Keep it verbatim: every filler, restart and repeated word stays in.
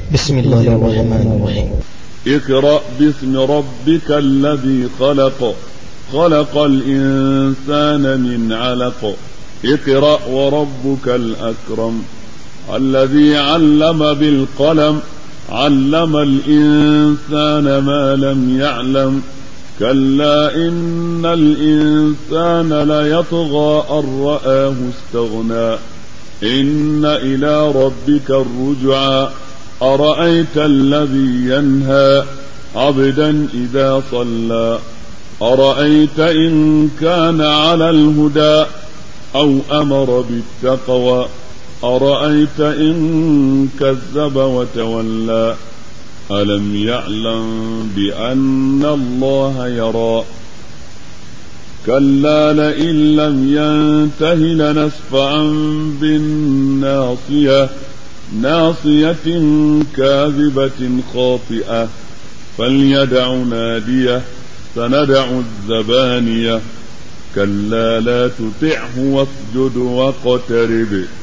بسم الله الرحمن الرحيم. اقرأ باسم ربك الذي خلق خلق الإنسان من علق اقرأ وربك الأكرم الذي علم بالقلم علم الإنسان ما لم يعلم كلا إن الإنسان ليطغى أن رآه استغنى إن إلى ربك الرجعى أرأيت الذي ينهى عبدا إذا صلى أرأيت إن كان على الهدى أو أمر بالتقوى أرأيت إن كذب وتولى ألم يعلم بأن الله يرى كلا لئن لم ينته لنسفعا بالناصية ناصية كاذبة خاطئة فليدع ناديه سندع الزبانية كلا لا تطعه واسجد واقترب